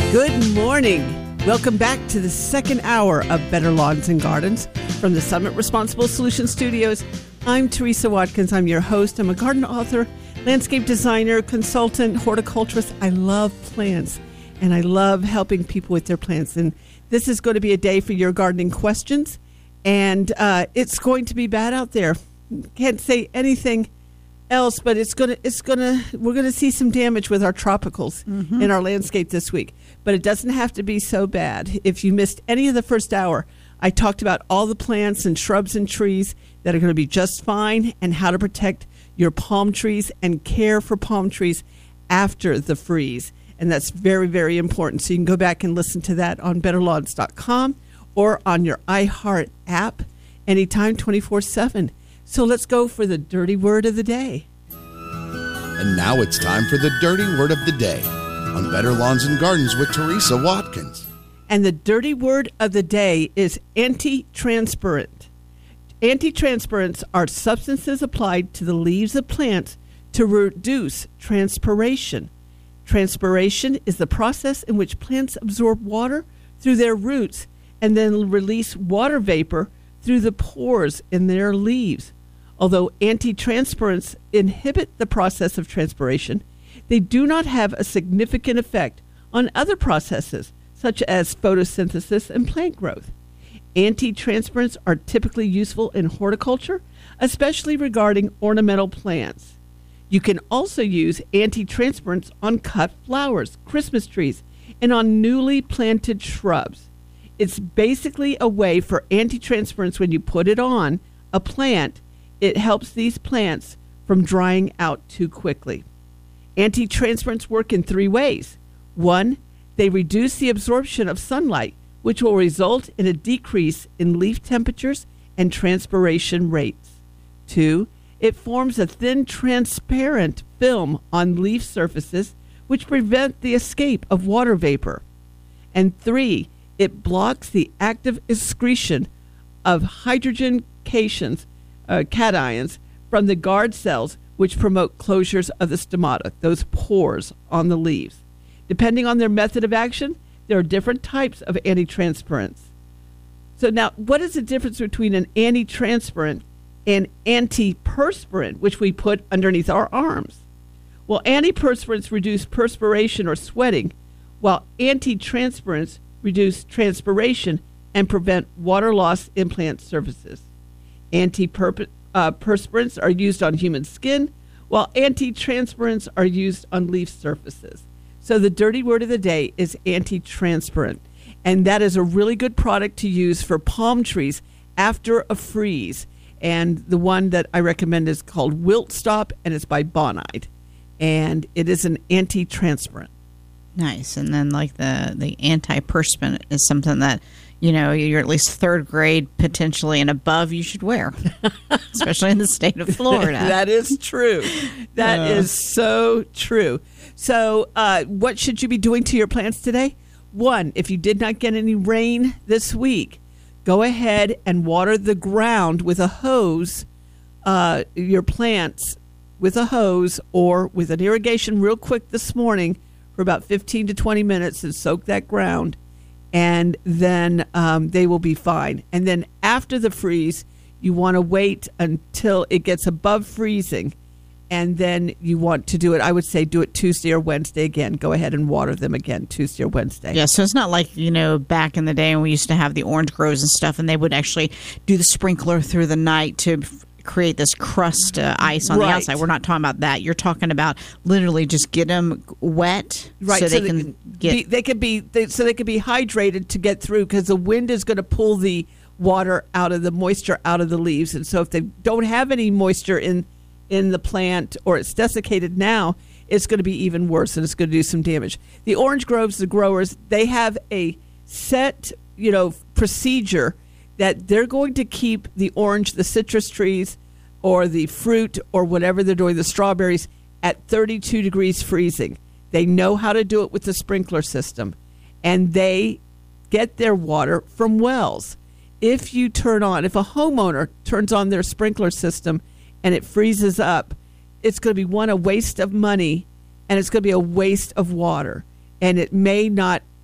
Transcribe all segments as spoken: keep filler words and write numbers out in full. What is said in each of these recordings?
Good morning. Welcome back to the second hour of Better Lawns and Gardens from the Summit Responsible Solutions Studios. I'm Teresa Watkins. I'm your host. I'm a garden author, landscape designer, consultant, horticulturist. I love plants, and I love helping people with their plants. And this is going to be a day for your gardening questions, and uh, it's going to be bad out there. Can't say anything else, but it's gonna it's gonna we're gonna see some damage with our tropicals mm-hmm. in our landscape this week. But it doesn't have to be so bad. If you missed any of the first hour, I talked about all the plants and shrubs and trees that are going to be just fine and how to protect your palm trees and care for palm trees after the freeze. And that's very, very important. So you can go back and listen to that on better lawns dot com or on your iHeart app anytime, twenty-four seven. So let's go for the dirty word of the day. And now it's time for the dirty word of the day on Better Lawns and Gardens with Teresa Watkins. And the dirty word of the day is anti-transpirant. Anti-transpirants are substances applied to the leaves of plants to reduce transpiration. Transpiration is the process in which plants absorb water through their roots and then release water vapor through the pores in their leaves. Although anti-transpirants inhibit the process of transpiration, they do not have a significant effect on other processes, such as photosynthesis and plant growth. Anti-transpirants are typically useful in horticulture, especially regarding ornamental plants. You can also use anti-transpirants on cut flowers, Christmas trees, and on newly planted shrubs. It's basically a way for anti-transpirants, when you put it on a plant, it helps these plants from drying out too quickly. Anti-transpirants work in three ways. One, they reduce the absorption of sunlight, which will result in a decrease in leaf temperatures and transpiration rates. Two, it forms a thin transparent film on leaf surfaces, which prevent the escape of water vapor. And three, it blocks the active excretion of hydrogen cations, uh, cations from the guard cells, which promote closures of the stomata, those pores on the leaves. Depending on their method of action, there are different types of anti-transpirants. So now, what is the difference between an anti-transpirant and antiperspirant, which we put underneath our arms? Well, antiperspirants reduce perspiration or sweating, while anti-transpirants reduce transpiration and prevent water loss in plant surfaces. Antiperspirants uh, perspirants are used on human skin, while anti-transpirants are used on leaf surfaces. So the dirty word of the day is anti-transpirant, and that is a really good product to use for palm trees after a freeze. And the one that I recommend is called Wilt Stop, and it's by Bonide, and it is an anti-transpirant. Nice. And then like the, the antiperspirant is something that, you know, you're at least third grade potentially and above you should wear, especially in the state of Florida. That is true. That uh. is so true. So uh, what should you be doing to your plants today? One, if you did not get any rain this week, go ahead and water the ground with a hose, uh, your plants with a hose or with an irrigation real quick this morning for about fifteen to twenty minutes and soak that ground, and then um, they will be fine. And then after the freeze, you want to wait until it gets above freezing, and then you want to do it, I would say do it Tuesday or Wednesday again. Go ahead and water them again Tuesday or Wednesday. Yeah, so it's not like, you know, back in the day when we used to have the orange groves and stuff, and they would actually do the sprinkler through the night to create this crust uh, ice on right. the outside. We're not talking about that. You're talking about literally just get them wet right. so, so they can they, get. Be, they could be they, so they could be hydrated to get through, because the wind is going to pull the water out of the moisture out of the leaves, and so if they don't have any moisture in in the plant or it's desiccated now, it's going to be even worse, and it's going to do some damage. The orange groves, the growers, they have a set, you know, procedure that they're going to keep the orange, the citrus trees, or the fruit, or whatever they're doing, the strawberries, at thirty-two degrees freezing. They know how to do it with the sprinkler system, and they get their water from wells. If you turn on, if a homeowner turns on their sprinkler system and it freezes up, it's going to be, one, a waste of money, and it's going to be a waste of water. And it may not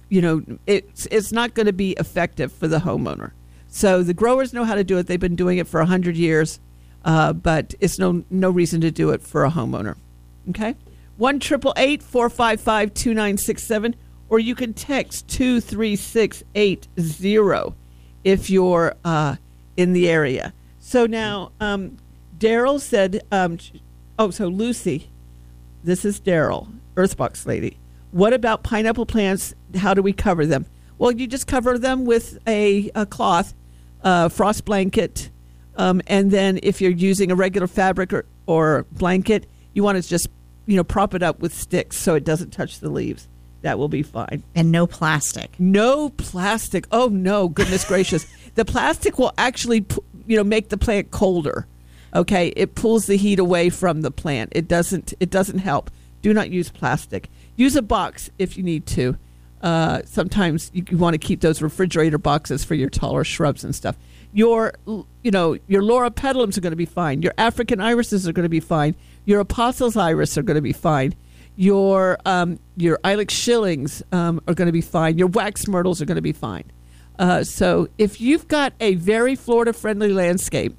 you know, it's it's not going to be effective for the homeowner. So the growers know how to do it. They've been doing it for one hundred years, uh, but it's no no reason to do it for a homeowner. Okay? one eight eight eight, four five five, two nine six seven, or you can text two three six eight zero if you're uh, in the area. So now, um, Daryl said, um, oh, so Lucy, this is Daryl, Earthbox lady. What about pineapple plants? How do we cover them? Well, you just cover them with a, a cloth, uh, frost blanket, um, and then if you're using a regular fabric or, or blanket, you want to just, you know, prop it up with sticks so it doesn't touch the leaves. That will be fine. And no plastic. No plastic. Oh, no, goodness gracious. The plastic will actually, you know, make the plant colder. Okay, it pulls the heat away from the plant. It doesn't. It doesn't help. Do not use plastic. Use a box if you need to. Uh, sometimes you, you want to keep those refrigerator boxes for your taller shrubs and stuff. Your, you know, your Laura petalums are going to be fine. Your African irises are going to be fine. Your apostles iris are going to be fine. Your um, your ilex shillings um, are going to be fine. Your wax myrtles are going to be fine. Uh, so if you've got a very Florida-friendly landscape,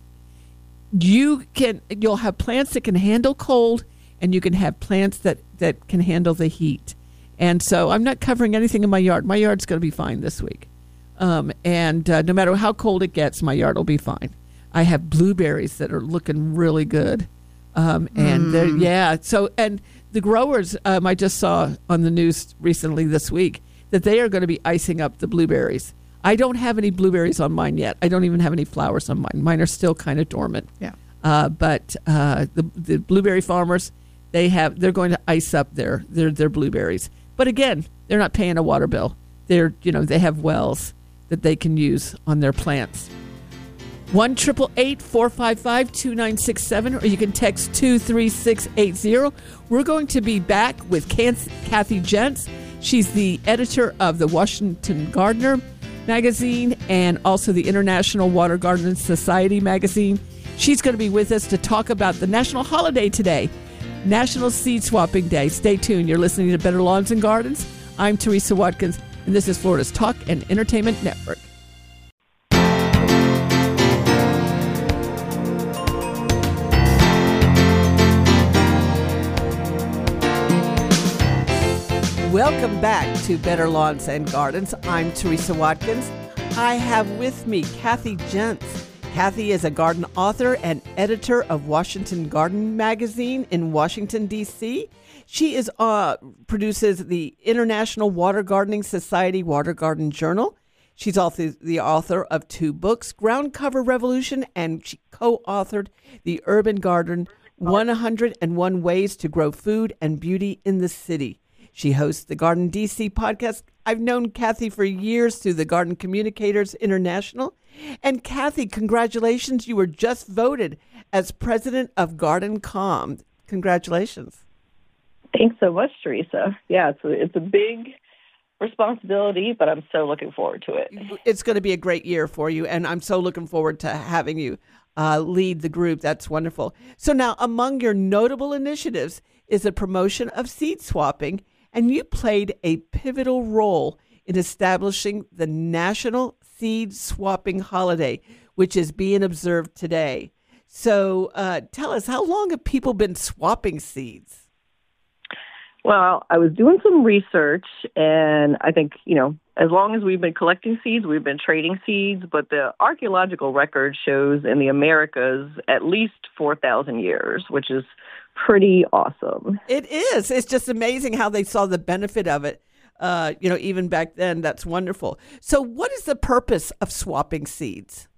you can you'll have plants that can handle cold, and you can have plants that, that can handle the heat. And so I'm not covering anything in my yard. My yard's going to be fine this week. Um, and uh, no matter how cold it gets, my yard will be fine. I have blueberries that are looking really good. Um, and they're Mm. yeah, so and the growers, um, I just saw on the news recently this week that they are going to be icing up the blueberries. I don't have any blueberries on mine yet. I don't even have any flowers on mine. Mine are still kind of dormant. Yeah. Uh, but uh, the the blueberry farmers, they have they're going to ice up their their their blueberries. But again, they're not paying a water bill. They're you know they have wells that they can use on their plants. one eight eight eight, four five five, two nine six seven, or you can text two three six eight zero. We're going to be back with Kathy Jentz. She's the editor of the Washington Gardener magazine and also the International Water Garden Society magazine. She's going to be with us to talk about the national holiday today, National Seed Swapping Day. Stay tuned. You're listening to Better Lawns and Gardens. I'm Teresa Watkins, and this is Florida's Talk and Entertainment Network. Welcome back to Better Lawns and Gardens. I'm Teresa Watkins. I have with me Kathy Jentz. Kathy is a garden author and editor of Washington Garden magazine in Washington, D C She is uh, produces the International Water Gardening Society Water Garden Journal. She's also the author of two books, Ground Cover Revolution, and she co-authored The Urban Garden, one hundred one Ways to Grow Food and Beauty in the City. She hosts the Garden D C podcast. I've known Kathy for years through the Garden Communicators International. And Kathy, congratulations. You were just voted as president of Garden Com. Congratulations. Thanks so much, Teresa. Yeah, it's a, it's a big responsibility, but I'm so looking forward to it. It's going to be a great year for you, and I'm so looking forward to having you uh, lead the group. That's wonderful. So now, among your notable initiatives is the promotion of seed swapping, and you played a pivotal role in establishing the National Seed Swapping Holiday, which is being observed today. So uh, tell us, how long have people been swapping seeds? Well, I was doing some research, and I think, you know, as long as we've been collecting seeds, we've been trading seeds, but the archaeological record shows in the Americas at least four thousand years, which is pretty awesome. It is. It's just amazing how they saw the benefit of it. Uh, you know, even back then, that's wonderful. So what is the purpose of swapping seeds?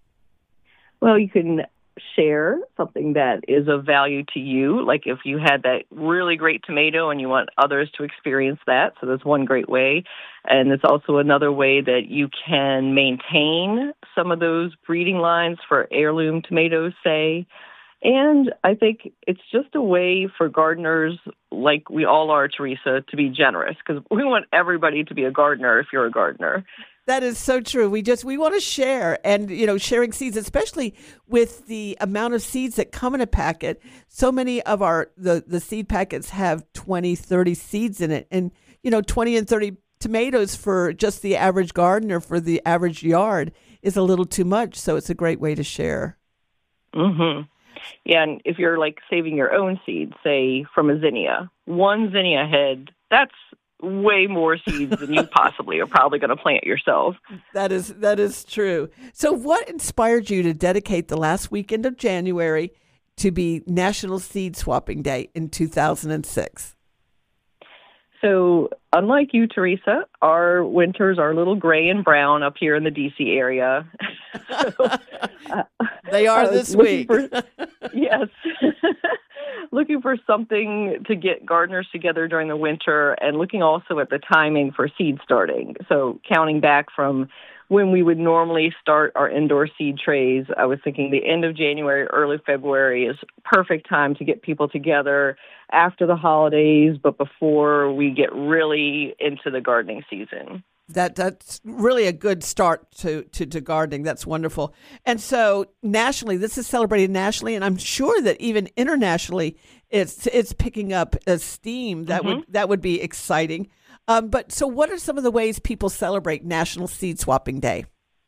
Well, you can share something that is of value to you. Like if you had that really great tomato and you want others to experience that. So that's one great way. And it's also another way that you can maintain some of those breeding lines for heirloom tomatoes, say. And I think it's just a way for gardeners, like we all are, Teresa, to be generous, because we want everybody to be a gardener if you're a gardener. That is so true. We just, we want to share, and, you know, sharing seeds, especially with the amount of seeds that come in a packet. So many of our, the, the seed packets have twenty, thirty seeds in it. And, you know, twenty and thirty tomatoes for just the average gardener, for the average yard, is a little too much. So it's a great way to share. Mm-hmm. Yeah, and if you're like saving your own seeds, say from a zinnia, one zinnia head, that's way more seeds than you possibly are probably going to plant yourself. That is that is true. So what inspired you to dedicate the last weekend of January to be National Seed Swapping Day in two thousand six? So unlike you, Teresa, our winters are a little gray and brown up here in the D C area. so, uh, they are this week. For, yes. Looking for something to get gardeners together during the winter, and looking also at the timing for seed starting. So counting back from when we would normally start our indoor seed trays, I was thinking the end of January, early February is perfect time to get people together after the holidays, but before we get really into the gardening season. That that's really a good start to, to, to gardening. That's wonderful. And so nationally, this is celebrated nationally, and I'm sure that even internationally, it's it's picking up a steam. That mm-hmm. would that would be exciting. Um, but so, what are some of the ways people celebrate National Seed Swapping Day?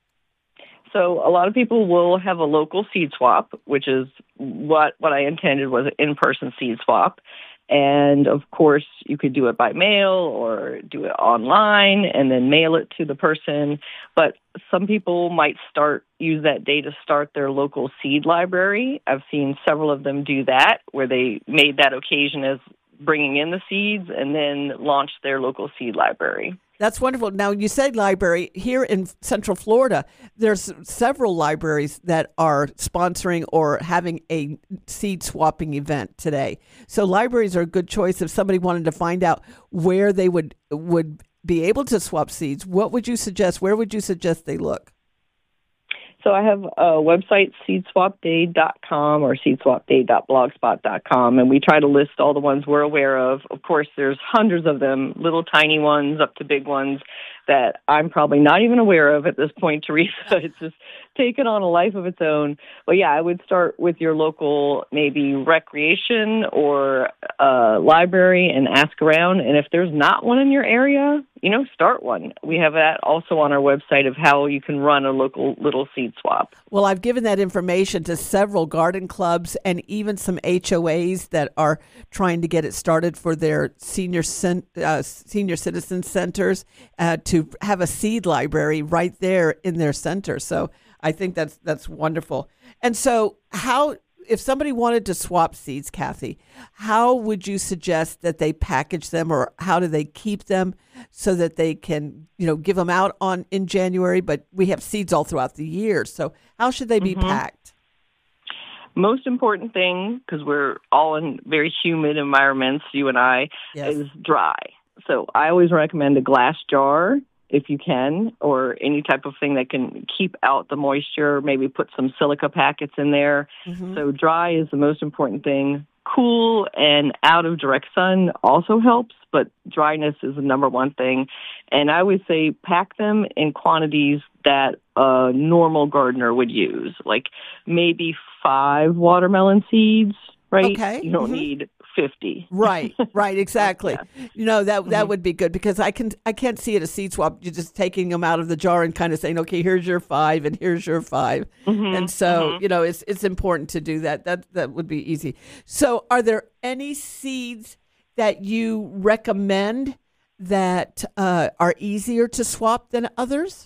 So a lot of people will have a local seed swap, which is what what I intended was an in-person seed swap. And, of course, you could do it by mail or do it online and then mail it to the person. But some people might start use that day to start their local seed library. I've seen several of them do that, where they made that occasion as bringing in the seeds and then launched their local seed library. That's wonderful. Now, you said library. Here in Central Florida, there's several libraries that are sponsoring or having a seed swapping event today. So libraries are a good choice if somebody wanted to find out where they would would be able to swap seeds. What would you suggest? Where would you suggest they look? So I have a website, seed swap day dot com or seed swap day dot blogspot dot com, and we try to list all the ones we're aware of. Of course, there's hundreds of them, little tiny ones up to big ones that I'm probably not even aware of at this point, Teresa. It's just taken on a life of its own. But yeah, I would start with your local maybe recreation or uh, library and ask around. And if there's not one in your area, you know, start one. We have that also on our website of how you can run a local little seed swap. Well, I've given that information to several garden clubs and even some H O As that are trying to get it started for their senior cen- uh, senior citizen centers uh, to have a seed library right there in their center. So I think that's that's wonderful. And so how, if somebody wanted to swap seeds, Kathy, how would you suggest that they package them, or how do they keep them so that they can, you know, give them out on in January, but we have seeds all throughout the year. So how should they be mm-hmm. packed? Most important thing, because we're all in very humid environments, you and I, yes. is dry. So I always recommend a glass jar if you can, or any type of thing that can keep out the moisture, maybe put some silica packets in there. Mm-hmm. So dry is the most important thing. Cool and out of direct sun also helps, but dryness is the number one thing. And I would say pack them in quantities that a normal gardener would use, like maybe five watermelon seeds, right? Okay. You don't mm-hmm. need fifty. Right, right, exactly. Yeah. You know, that that mm-hmm. would be good, because I can I can't see it a seed swap. You're just taking them out of the jar and kind of saying, okay, here's your five and here's your five. Mm-hmm. And so, mm-hmm. you know, it's it's important to do that. That that would be easy. So are there any seeds that you recommend that uh, are easier to swap than others?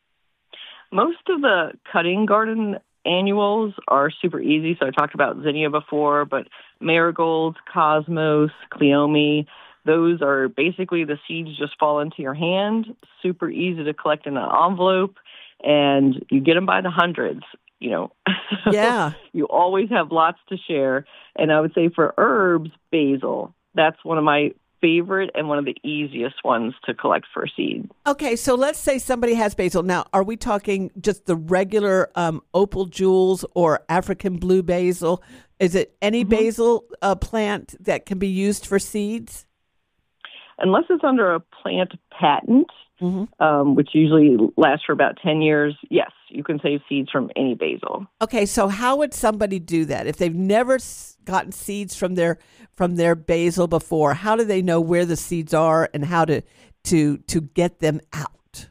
Most of the cutting garden annuals are super easy. So I talked about zinnia before, but marigolds, cosmos, cleome, those are basically the seeds just fall into your hand, super easy to collect in an envelope, and you get them by the hundreds, you know. So yeah. You always have lots to share. And I would say for herbs, basil. That's one of my favorite and one of the easiest ones to collect for seed. Okay, so let's say somebody has basil. Now, are we talking just the regular um, opal jewels or African blue basil? Is it any mm-hmm. basil uh, plant that can be used for seeds? Unless it's under a plant patent, mm-hmm. um, which usually lasts for about ten years, yes, you can save seeds from any basil. Okay, so how would somebody do that? If they've never gotten seeds from their from their basil before, how do they know where the seeds are and how to to to get them out?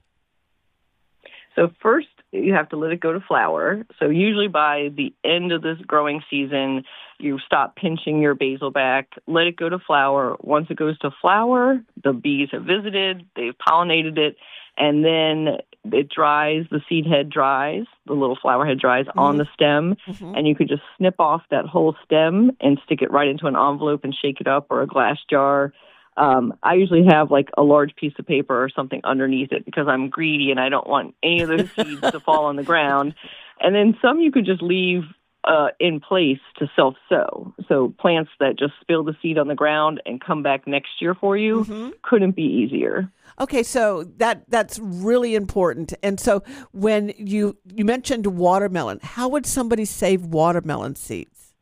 So first, you have to let it go to flower. So usually by the end of this growing season, you stop pinching your basil back, let it go to flower. Once it goes to flower, the bees have visited, they've pollinated it, and then it dries, the seed head dries, the little flower head dries mm-hmm. on the stem, mm-hmm. and you could just snip off that whole stem and stick it right into an envelope and shake it up, or a glass jar. Um, I usually have like a large piece of paper or something underneath it because I'm greedy and I don't want any of those seeds to fall on the ground. And then some you could just leave uh, in place to self-sow. So plants that just spill the seed on the ground and come back next year for you mm-hmm. couldn't be easier. Okay, so that that's really important. And so when you you mentioned watermelon, how would somebody save watermelon seeds?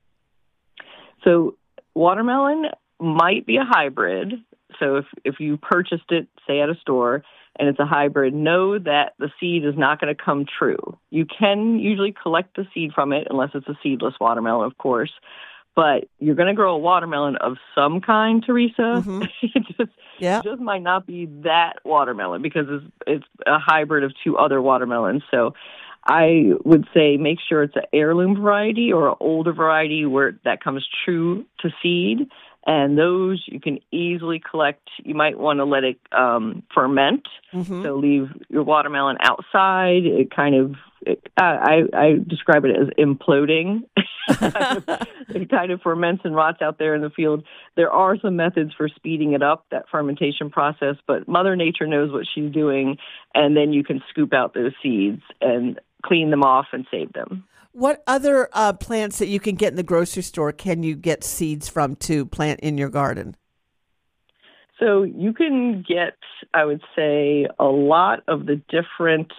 So watermelon might be a hybrid. So if, if you purchased it, say at a store, and it's a hybrid, know that the seed is not going to come true. You can usually collect the seed from it, unless it's a seedless watermelon, of course. But you're going to grow a watermelon of some kind, Teresa. Mm-hmm. it, just, yeah. it just might not be that watermelon because it's, it's a hybrid of two other watermelons. So I would say make sure it's an heirloom variety or an older variety where that comes true to seed. And those you can easily collect. You might want to let it um, ferment. Mm-hmm. So leave your watermelon outside. It kind of, it, I, I describe it as imploding. It kind of ferments and rots out there in the field. There are some methods for speeding it up, that fermentation process, but Mother Nature knows what she's doing. And then you can scoop out those seeds and clean them off and save them. What other uh, plants that you can get in the grocery store can you get seeds from to plant in your garden? So you can get, I would say, a lot of the different,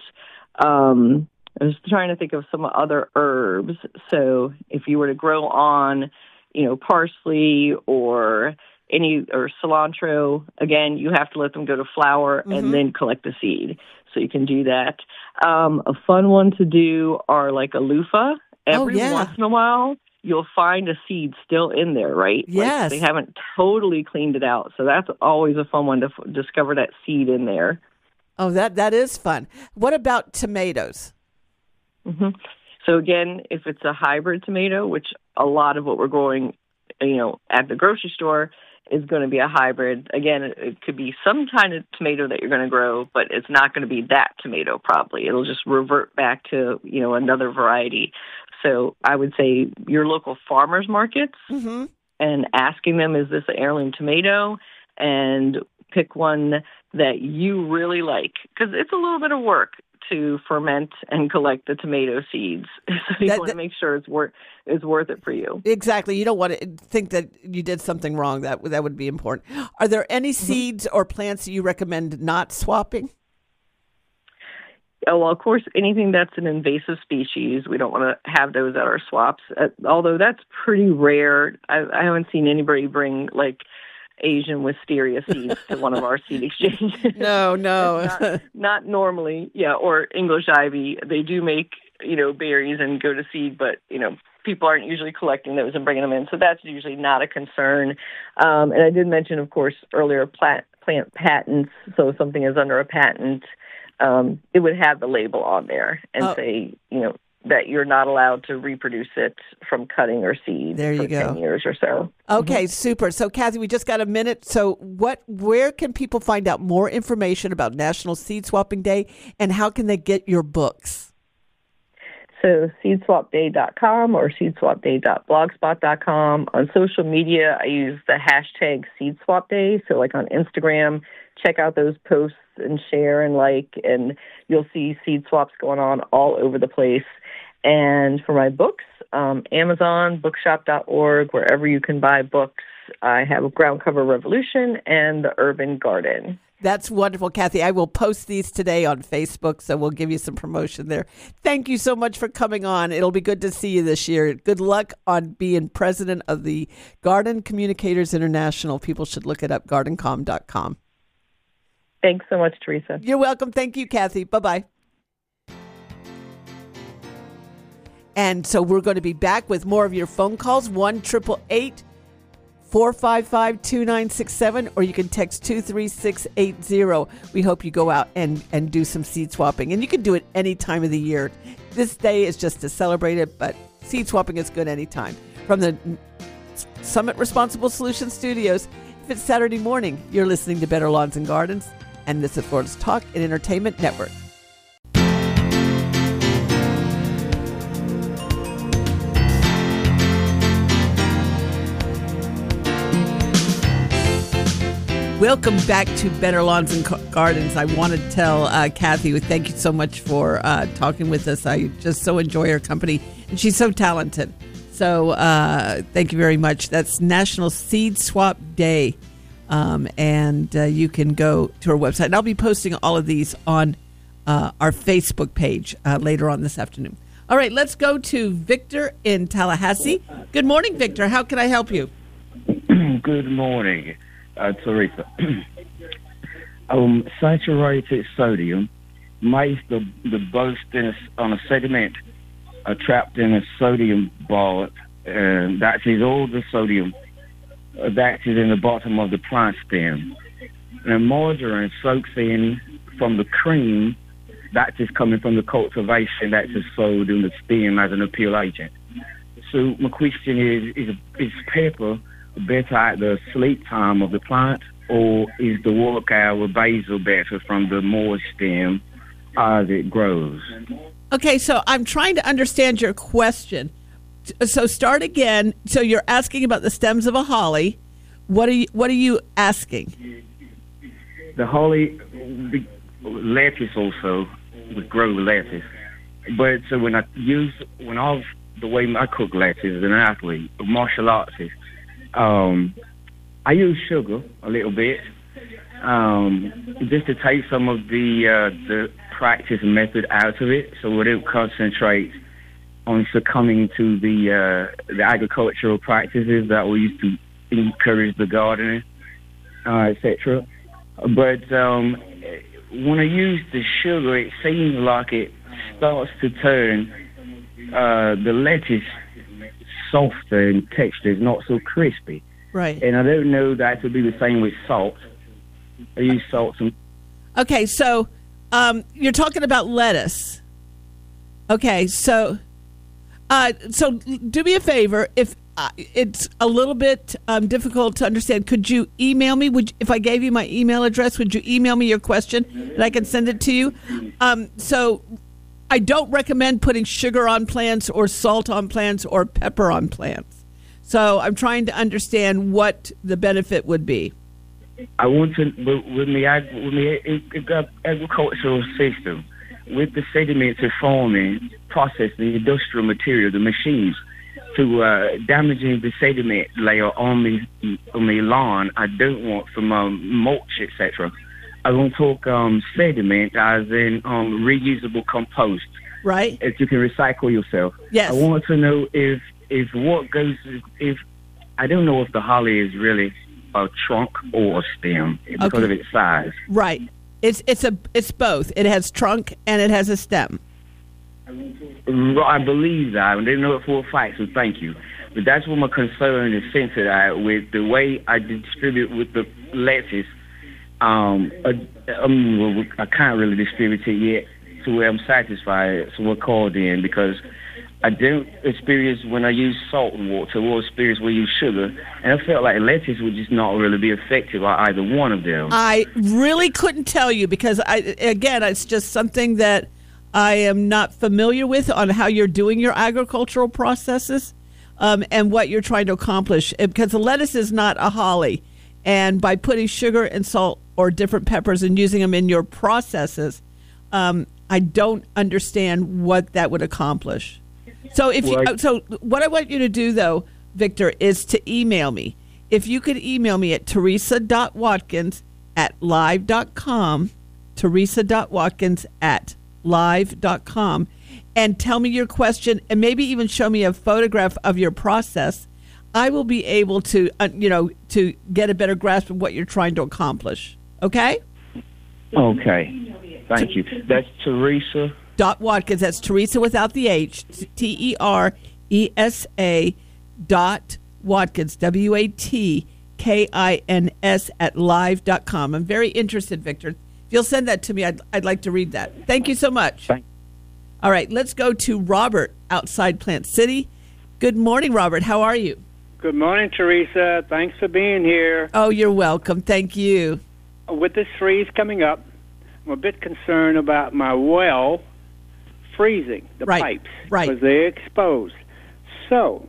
um, I was trying to think of some other herbs. So if you were to grow on, you know, parsley or any or cilantro, again, you have to let them go to flower mm-hmm. and then collect the seed. So you can do that. Um, a fun one to do are like a loofah. Every oh, yeah. once in a while, you'll find a seed still in there, right? Yes. Like they haven't totally cleaned it out. So that's always a fun one to f- discover that seed in there. Oh, that that is fun. What about tomatoes? Mm-hmm. So again, if it's a hybrid tomato, which a lot of what we're growing, you know, at the grocery store is going to be a hybrid. Again, it, it could be some kind of tomato that you're going to grow, but it's not going to be that tomato probably. It'll just revert back to, you know, another variety. So I would say your local farmers markets mm-hmm. and asking them, is this an heirloom tomato? And pick one that you really like, because it's a little bit of work to ferment and collect the tomato seeds. So you that, want to make sure it's worth it's worth it for you. Exactly. You don't want to think that you did something wrong. That that would be important. Are there any mm-hmm. seeds or plants that you recommend not swapping? Oh, well, of course, anything that's an invasive species, we don't want to have those at our swaps. Uh, although that's pretty rare. I, I haven't seen anybody bring like Asian wisteria seeds to one of our seed exchanges. No, no. not, not normally, yeah, or English ivy. They do make, you know, berries and go to seed, but, you know, people aren't usually collecting those and bringing them in, so that's usually not a concern. Um, and I did mention, of course, earlier plant, plant patents, so if something is under a patent, um, it would have the label on there and oh. say, you know, that you're not allowed to reproduce it from cutting or seed there you for go. ten years or so. Okay, mm-hmm. super. So, Kathy, we just got a minute. So what? Where can people find out more information about National Seed Swapping Day, and how can they get your books? So seed swap day dot com or seed swap day dot blogspot dot com. On social media, I use the hashtag SeedSwapDay. So like on Instagram, check out those posts and share and like, and you'll see seed swaps going on all over the place. And for my books, um, Amazon, bookshop dot org, wherever you can buy books. I have Ground Cover Revolution and The Urban Garden. That's wonderful, Kathy. I will post these today on Facebook, so we'll give you some promotion there. Thank you so much for coming on. It'll be good to see you this year. Good luck on being president of the Garden Communicators International. People should look it up, garden com dot com. Thanks so much, Teresa. You're welcome. Thank you, Kathy. Bye-bye. And so we're going to be back with more of your phone calls, one eight eight eight four five five, two nine six seven, or you can text two three six eight zero. We hope you go out and, and do some seed swapping. And you can do it any time of the year. This day is just to celebrate it, but seed swapping is good anytime. From the Summit Responsible Solutions Studios, if it's Saturday morning, you're listening to Better Lawns and Gardens, and this is Florida's Talk and Entertainment Network. Welcome back to Better Lawns and Gardens. I want to tell uh, Kathy, thank you so much for uh, talking with us. I just so enjoy her company, and she's so talented. So uh, thank you very much. That's National Seed Swap Day, um, and uh, you can go to her website. And I'll be posting all of these on uh, our Facebook page uh, later on this afternoon. All right, let's go to Victor in Tallahassee. Good morning, Victor. How can I help you? Good morning. Uh, Teresa, um, saturated sodium makes the the burst in a, on a sediment uh, trapped in a sodium ball, and that is all the sodium uh, that is in the bottom of the plant stem. And margarine soaks in from the cream that is coming from the cultivation that is sold in the stem as an appeal agent. So my question is: is, is pepper better at the sleep time of the plant, or is the work hour basil better from the moist stem as it grows? Okay, so I'm trying to understand your question. So start again. So you're asking about the stems of a holly. What are you What are you asking? The holly, the lettuce also would grow lettuce, but so when I use when I the way I cook lettuce as an athlete, martial artist. Um, I use sugar a little bit, um, just to take some of the uh, the practice method out of it, so we don't concentrate on succumbing to the uh, the agricultural practices that we used to encourage the gardening, uh, et cetera. But um, when I use the sugar, it seems like it starts to turn uh, the lettuce softer in texture, it's not so crispy. Right. And I don't know that would be the same with salt. I use salt. Some- okay, so um, you're talking about lettuce. Okay, so uh, so do me a favor. If uh, it's a little bit um, difficult to understand, could you email me? Would you, if I gave you my email address, would you email me your question and I can send it to you? Um, so. I don't recommend putting sugar on plants or salt on plants or pepper on plants. So I'm trying to understand what the benefit would be. I want to, with the, ag- with the agricultural system, with the sediment to forming, process the industrial material, the machines, to uh, damaging the sediment layer on the, on the lawn, I don't want from um, mulch, et cetera. I want to talk um, sediment as in um, reusable compost. Right. If you can recycle yourself. Yes. I want to know if if what goes, if, I don't know if the holly is really a trunk or a stem because okay. of its size. Right. It's it's a it's both. It has trunk and it has a stem. I believe that. I didn't know it for a fact, so thank you. But that's what my concern is centered at with the way I distribute with the lettuce. Um, I, um, I can't really distribute it yet to where I'm satisfied, so we're called in because I don't experience when I use salt and water or experience when I use sugar, and I felt like lettuce would just not really be effective on either one of them. I really couldn't tell you because, I again, it's just something that I am not familiar with on how you're doing your agricultural processes um, and what you're trying to accomplish, because the lettuce is not a holly, and by putting sugar and salt or different peppers and using them in your processes, um, I don't understand what that would accomplish. So if you, well, I, so what I want you to do, though, Victor, is to email me. If you could email me at teresa dot watkins at live dot com, teresa dot watkins at live dot com, and tell me your question and maybe even show me a photograph of your process, I will be able to, uh, you know, to get a better grasp of what you're trying to accomplish. Okay? Okay. Thank you. That's Teresa. Dot Watkins. That's Teresa without the H. T E R E S A dot Watkins, W A T K I N S at live dot com. I'm very interested, Victor. If you'll send that to me, I'd, I'd like to read that. Thank you so much. Thank- All right, let's go to Robert outside Plant City. Good morning, Robert. How are you? Good morning, Teresa. Thanks for being here. Oh, you're welcome. Thank you. With this freeze coming up, I'm a bit concerned about my well freezing, the Right, pipes, right. because they're exposed. So,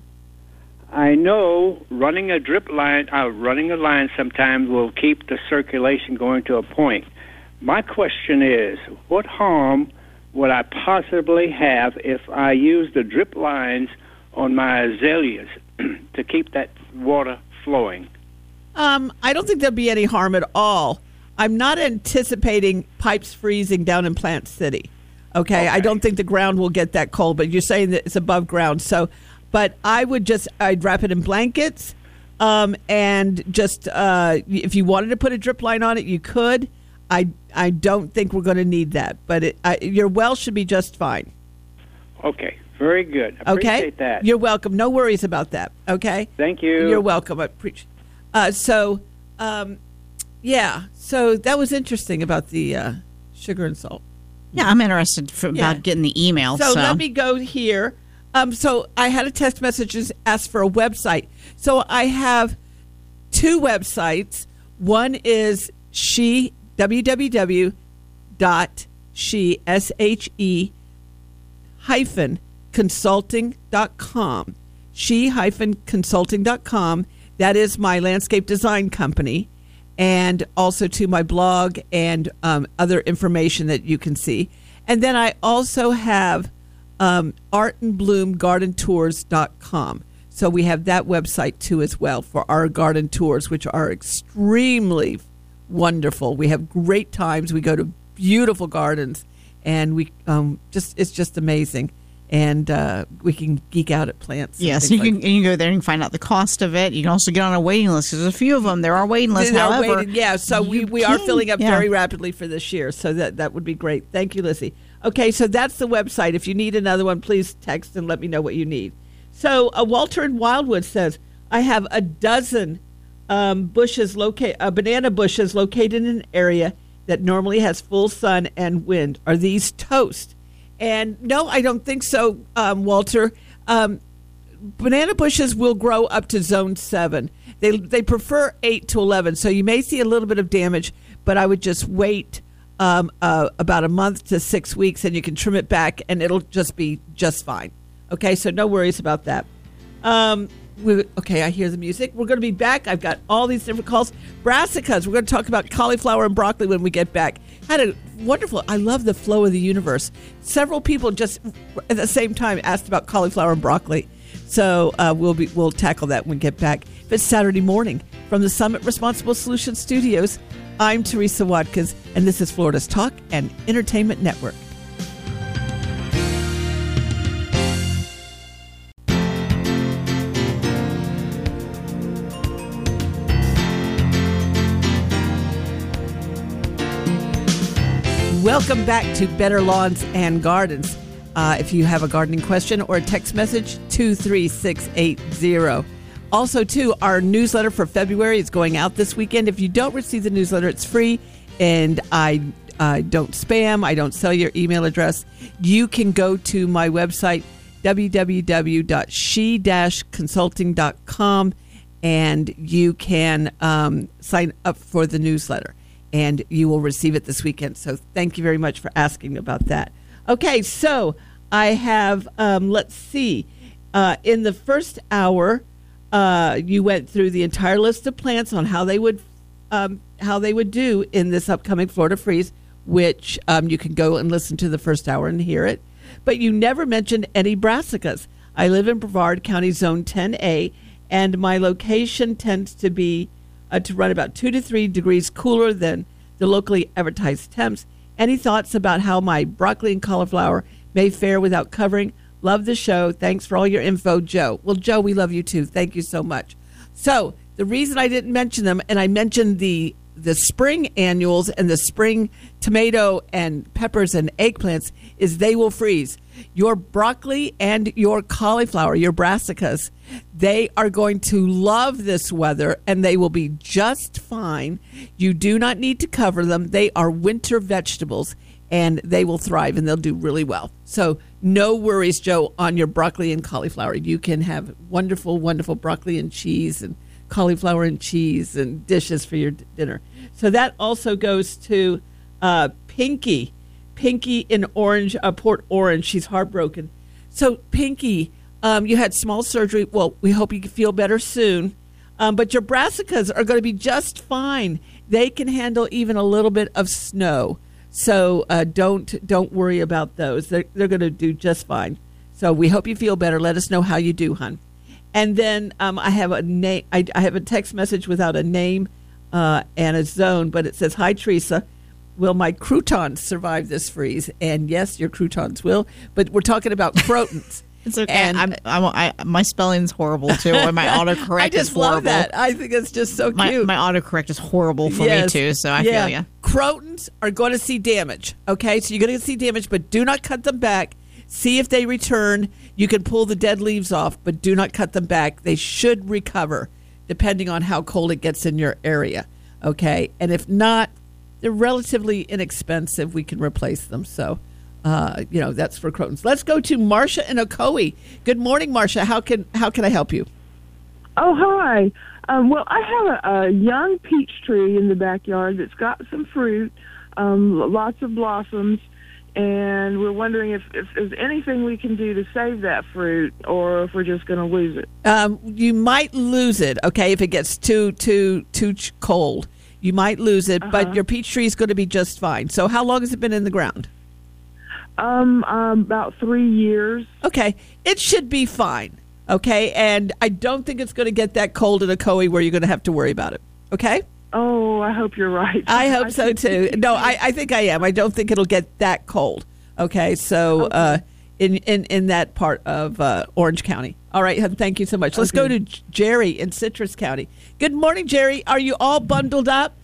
I know running a drip line, uh, running a line sometimes will keep the circulation going to a point. My question is, what harm would I possibly have if I use the drip lines on my azaleas to keep that water flowing? Um, I don't think there'll be any harm at all. I'm not anticipating pipes freezing down in Plant City. Okay? Okay. I don't think the ground will get that cold, but you're saying that it's above ground. So, but I would just, I'd wrap it in blankets. Um, and just, uh, if you wanted to put a drip line on it, you could. I, I don't think we're going to need that, but it, I, your well should be just fine. Okay, very good. Okay? Appreciate that. You're welcome. No worries about that. Okay? Thank you. You're welcome. I appreciate. Uh, so, um, yeah. So that was interesting about the uh, sugar and salt. Yeah, I'm interested for, Yeah. about getting the email. So, So, let me go here. Um, so I had a text message that asked for a website. So I have two websites. One is she www dot she s h e hyphen consulting dot com. She hyphen consulting dot com. That is my landscape design company, and also to my blog and um, other information that you can see. And then I also have um, art and bloom garden tours dot com. So we have that website too as well for our garden tours, which are extremely wonderful. We have great times. We go to beautiful gardens, and we um, just it's just amazing. And uh, we can geek out at plants. and yes, things you can, like- you can go there and find out the cost of it. You can also get on a waiting list. There's a few of them. There are waiting lists. They are However, waiting- yeah, so we, you we are can- filling up yeah. very rapidly for this year. So that, that would be great. Thank you, Lizzie. Okay, so that's the website. If you need another one, please text and let me know what you need. So uh, Walter in Wildwood says, I have a dozen um, bushes locate uh, banana bushes located in an area that normally has full sun and wind. Are these toast? And no, I don't think so, um, Walter. Um, banana bushes will grow up to zone seven. They they prefer eight to eleven, so you may see a little bit of damage, but I would just wait um, uh, about a month to six weeks, and you can trim it back, and it'll just be just fine. Okay, so no worries about that. Um, we, okay, I hear the music. We're going to be back. I've got all these different calls. Brassicas. We're going to talk about cauliflower and broccoli when we get back. Had a wonderful, I love the flow of the universe. Several people just at the same time asked about cauliflower and broccoli. So uh, we'll be we'll tackle that when we get back. If it's Saturday morning from the Summit Responsible Solutions Studios, I'm Teresa Watkins, and this is Florida's Talk and Entertainment Network. Welcome back to Better Lawns and Gardens. Uh, if you have a gardening question or a text message, two three six eight zero. Also, too, our newsletter for February is going out this weekend. If you don't receive the newsletter, it's free, and I uh, don't spam. I don't sell your email address. You can go to my website, w w w dot she dash consulting dot com, and you can um, sign up for the newsletter. And you will receive it this weekend. So thank you very much for asking about that. Okay, so I have, um, let's see, uh, in the first hour, uh, you went through the entire list of plants on how they would um, how they would do in this upcoming Florida freeze, which um, you can go and listen to the first hour and hear it. But you never mentioned any brassicas. I live in Brevard County, Zone ten A, and my location tends to be Uh, to run about two to three degrees cooler than the locally advertised temps. Any thoughts about how my broccoli and cauliflower may fare without covering? Love the show. Thanks for all your info, Joe. Well, Joe, we love you too. Thank you so much. So the reason I didn't mention them, and I mentioned the the spring annuals and the spring tomato and peppers and eggplants is they will freeze. Your broccoli and your cauliflower, your brassicas, they are going to love this weather and they will be just fine. You do not need to cover them. They are winter vegetables and they will thrive and they'll do really well. So no worries, Joe, on your broccoli and cauliflower. You can have wonderful, wonderful broccoli and cheese and cauliflower and cheese and dishes for your d- dinner. So that also goes to uh, Pinky. Pinky in Orange, uh, Port Orange. She's heartbroken. So, Pinky, um, you had small surgery. Well, we hope you can feel better soon. Um, but your brassicas are going to be just fine. They can handle even a little bit of snow. So uh, don't don't worry about those. They're, they're going to do just fine. So we hope you feel better. Let us know how you do, hon. And then um, I have a name. I, I have a text message without a name uh, and a zone, but it says, "Hi, Teresa. Will my croutons survive this freeze?" And yes, your croutons will. But we're talking about crotons. It's okay. And I'm, I'm, I, my spelling's horrible too, or my autocorrect I just is horrible. love that. I think it's just so my, cute. My autocorrect is horrible for Yes. me too, so I yeah. feel you. Crotons are going to see damage. Okay, so you're going to see damage, but do not cut them back. See if they return. You can pull the dead leaves off, but do not cut them back. They should recover, depending on how cold it gets in your area. Okay, and if not, they're relatively inexpensive. We can replace them. So, uh, you know, that's for crotons. Let's go to Marcia in Ocoee. Good morning, Marcia. How can how can I help you? Oh, hi. Um, well, I have a, a young peach tree in the backyard that's got some fruit, um, lots of blossoms, and we're wondering if, if there's anything we can do to save that fruit, or if we're just going to lose it. Um, you might lose it. Okay, if it gets too too too ch- cold. You might lose it, uh-huh. but your peach tree is going to be just fine. So how long has it been in the ground? Um, um, about three years. Okay. It should be fine. Okay. And I don't think it's going to get that cold in Ocoee where you're going to have to worry about it. Okay? Oh, I hope you're right. I hope I so, too. No, I, I think I am. I don't think it'll get that cold. Okay. So okay. Uh, in, in, in that part of uh, Orange County. All right. Thank you so much. Let's okay. go to Jerry in Citrus County. Good morning, Jerry. Are you all bundled up?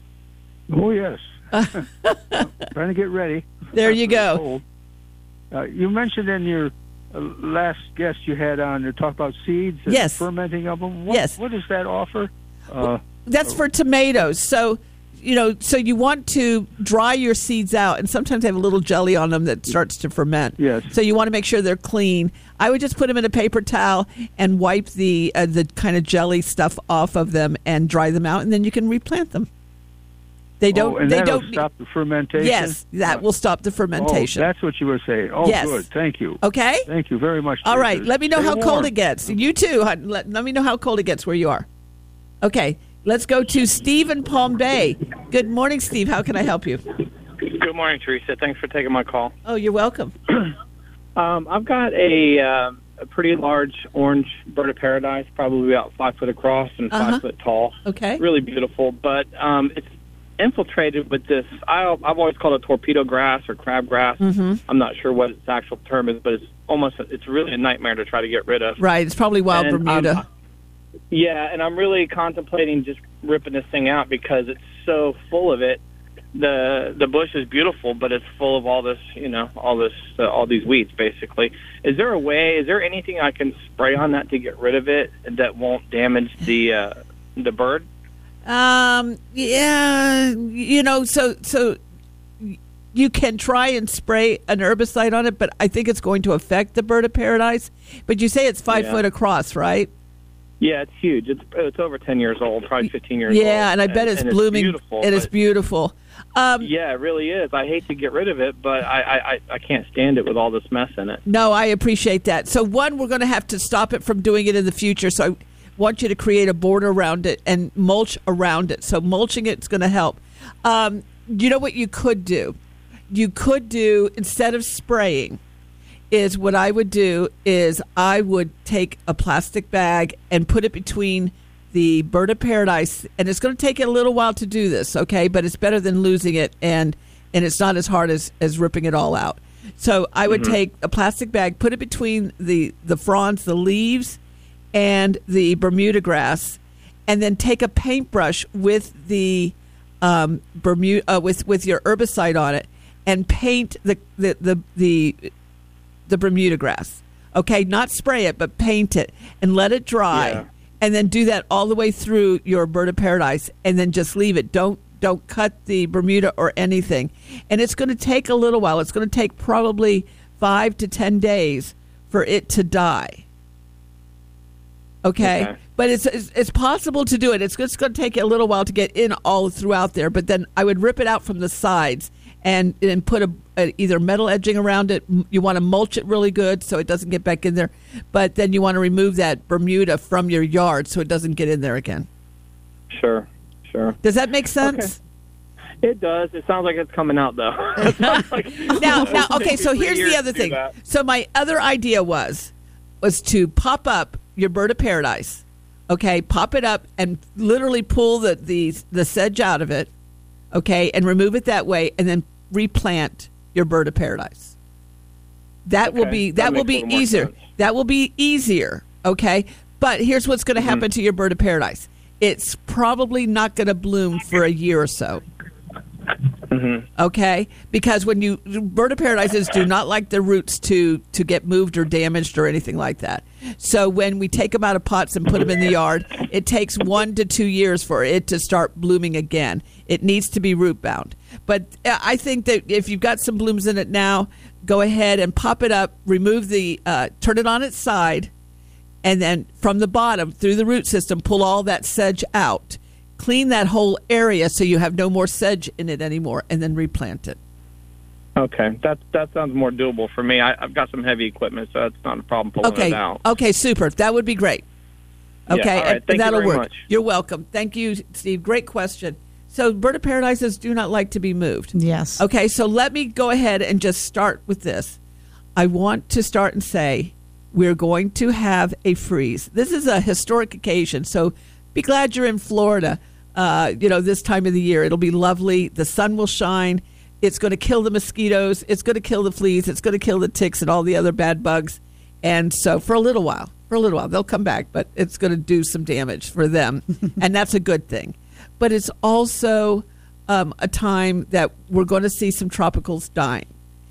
Oh, yes. Trying to get ready. There you go. Uh, you mentioned in your uh, last guest you had on to talk about seeds and yes. fermenting of them. What, yes. What does that offer? Uh, That's for tomatoes. So, you know, so you want to dry your seeds out, and sometimes they have a little jelly on them that starts to ferment. Yes. So you want to make sure they're clean. I would just put them in a paper towel and wipe the uh, the kind of jelly stuff off of them and dry them out, and then you can replant them. They don't. Oh, and they that'll don't stop the fermentation. Yes, that will stop the fermentation. Oh, that's what you were saying. Oh, yes. good. Thank you. Okay. Thank you very much. All right. Let me know Stay how warm. cold it gets. You too. hon. Let, let me know how cold it gets where you are. Okay. Let's go to Steve in Palm Bay. Good morning, Steve. How can I help you? Good morning, Teresa. Thanks for taking my call. Oh, you're welcome. um, I've got a, uh, a pretty large orange bird of paradise, probably about five foot across and Uh-huh. five foot tall. Okay. Really beautiful, but um, it's infiltrated with this. I, I've always called it torpedo grass or crabgrass. Mm-hmm. I'm not sure what its actual term is, but it's almost it's really a nightmare to try to get rid of. Right. It's probably wild And, Bermuda. um, yeah, and I'm really contemplating just ripping this thing out because it's so full of it. The the bush is beautiful, but it's full of all this, you know, all this, uh, all these weeds. Basically, is there a way? Is there anything I can spray on that to get rid of it that won't damage the uh, the bird? Um. Yeah. You know. So. So. You can try and spray an herbicide on it, but I think it's going to affect the bird of paradise. But you say it's five Yeah. foot across, right? Yeah, it's huge. It's it's over ten years old, probably fifteen years old. Yeah, and I bet it's and blooming. It's beautiful, it is but- beautiful. Um, Yeah, it really is. I hate to get rid of it, but I, I, I- I can't stand it with all this mess in it. No, I appreciate that. So, one, we're going to have to stop it from doing it in the future. So, I want you to create a border around it and mulch around it. So, mulching it's going to help. Um, you know what you could do? You could do, instead of spraying, is what I would do is I would take a plastic bag and put it between the bird of paradise, and it's going to take a little while to do this, okay? But it's better than losing it, and and it's not as hard as, as ripping it all out. So I would Mhm. take a plastic bag, put it between the, the fronds, the leaves, and the Bermuda grass, and then take a paintbrush with the um, Bermuda uh, with with your herbicide on it, and paint the the the the, the Bermuda grass. Okay, not spray it, but paint it and let it dry, Yeah. and then do that all the way through your bird of paradise, and then just leave it. Don't don't cut the Bermuda or anything, and it's going to take a little while. It's going to take probably five to ten days for it to die. Okay, Okay. but it's, it's it's possible to do it. It's just going to take a little while to get in all throughout there. But then I would rip it out from the sides and and put a, a either metal edging around it. You want to mulch it really good so it doesn't get back in there. But then you want to remove that Bermuda from your yard so it doesn't get in there again. Sure, sure. Does that make sense? Okay. It does. It sounds like it's coming out, though. like, now, now, okay. So three here's years the other to do thing. that. So my other idea was was to pop up your bird of paradise. Okay, pop it up and literally pull the, the the sedge out of it. Okay, and remove it that way, and then replant your bird of paradise. That will Okay, be that that will makes a be little more easier. sense. That will be easier. Okay, but here's what's going to Mm-hmm. happen to your bird of paradise. It's probably not going to bloom for a year or so. Mm-hmm. Okay, because when you bird of paradises do not like their roots to to get moved or damaged or anything like that. So when we take them out of pots and put them in the yard, it takes one to two years for it to start blooming again. It needs to be root bound. But I think that if you've got some blooms in it now, go ahead and pop it up, remove the, uh, turn it on its side, and then from the bottom through the root system, pull all that sedge out. Clean that whole area so you have no more sedge in it anymore, and then replant it. Okay, that that sounds more doable for me. I, I've got some heavy equipment, so it's not a problem pulling Okay. it out. Okay, super. That would be great. Yeah, Okay, all right. and Thank you that'll very work. much. You're welcome. Thank you, Steve. Great question. So bird of paradises do not like to be moved. Yes. Okay, so let me go ahead and just start with this. I want to start and say we're going to have a freeze. This is a historic occasion, so be glad you're in Florida. Uh, you know, this time of the year, it'll be lovely. The sun will shine. It's going to kill the mosquitoes. It's going to kill the fleas. It's going to kill the ticks and all the other bad bugs. And so for a little while, for a little while, they'll come back, but it's going to do some damage for them. And that's a good thing. But it's also um, a time that we're going to see some tropicals dying.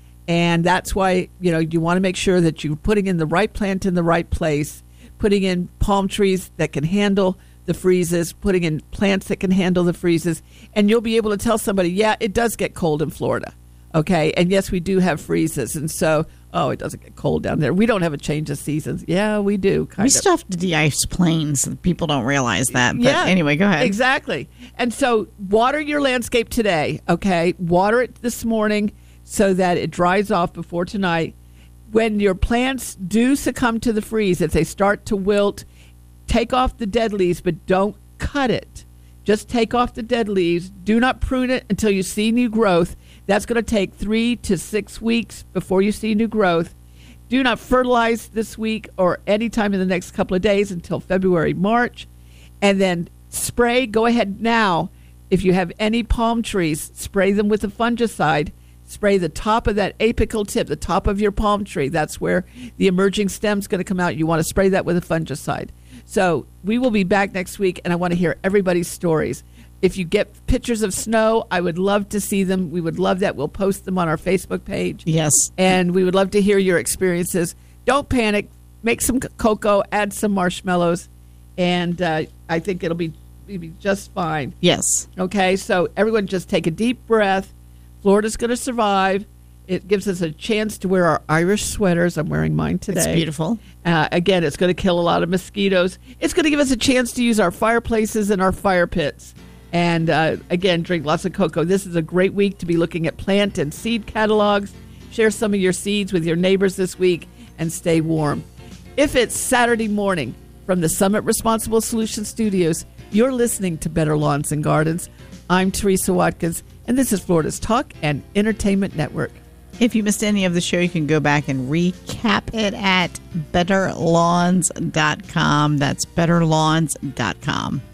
And that's why, you know, you want to make sure that you're putting in the right plant in the right place, putting in palm trees that can handle the freezes, putting in plants that can handle the freezes, and you'll be able to tell somebody, yeah, it does get cold in Florida, okay? And yes, we do have freezes, and so, oh, it doesn't get cold down there. We don't have a change of seasons. Yeah, we do, kind We of. still have to de-ice planes. People don't realize that. But Yeah, anyway, go ahead. Exactly. And so water your landscape today, okay? Water it this morning so that it dries off before tonight. When your plants do succumb to the freeze, if they start to wilt, take off the dead leaves, but don't cut it. Just take off the dead leaves. Do not prune it until you see new growth. That's going to take three to six weeks before you see new growth. Do not fertilize this week or any time in the next couple of days until February, March. And then spray. Go ahead now. If you have any palm trees, spray them with a fungicide. Spray the top of that apical tip, the top of your palm tree. That's where the emerging stem's going to come out. You want to spray that with a fungicide. So we will be back next week, and I want to hear everybody's stories. If you get pictures of snow, I would love to see them. We would love that. We'll post them on our Facebook page. Yes. And we would love to hear your experiences. Don't panic. Make some cocoa, add some marshmallows, and uh, I think it'll be, it'll be just fine. Yes. Okay, so everyone just take a deep breath. Florida's going to survive. It gives us a chance to wear our Irish sweaters. I'm wearing mine today. It's beautiful. Uh, again, it's going to kill a lot of mosquitoes. It's going to give us a chance to use our fireplaces and our fire pits. And uh, again, drink lots of cocoa. This is a great week to be looking at plant and seed catalogs. Share some of your seeds with your neighbors this week and stay warm. If it's Saturday morning from the Summit Responsible Solutions Studios, you're listening to Better Lawns and Gardens. I'm Teresa Watkins, and this is Florida's Talk and Entertainment Network. If you missed any of the show, you can go back and recap it at better lawns dot com. That's better lawns dot com.